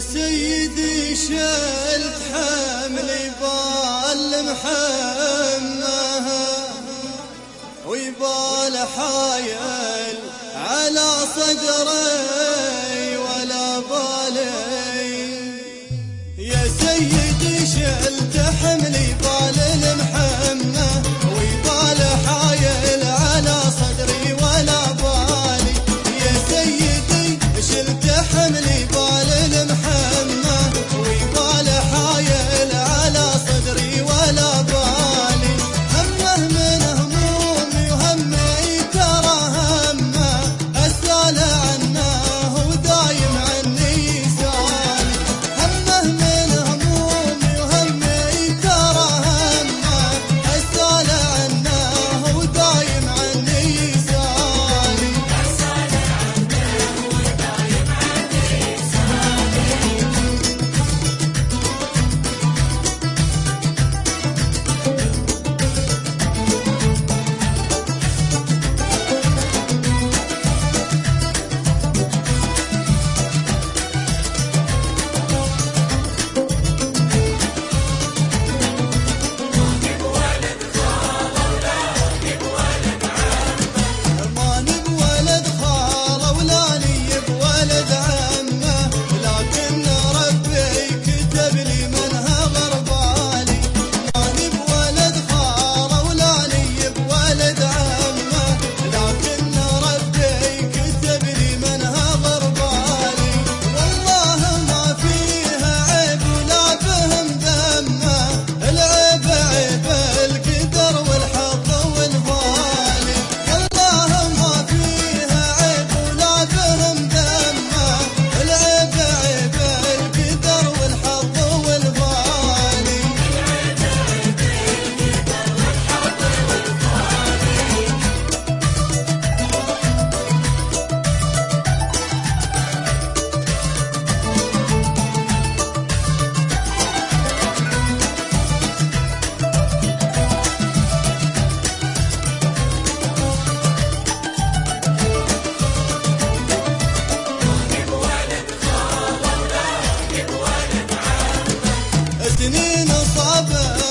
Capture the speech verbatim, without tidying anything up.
سيدي شلت حملي بالمحمها ويبال حايل على صدري ولا بالي. يا سيدي شلت حملي بالمحمها ويبال حايل على صدري ولا بالي. يا سيدي شلت حملي بالمحمها ويبال حايل على صدري ولا بالي. همه من همومي وهمي ترى همه أسأل عنه ودايم عني يسالي. همه من همومي وهمي ترى همه أسأل عنه ودايم عني يسالي. سنين صعبة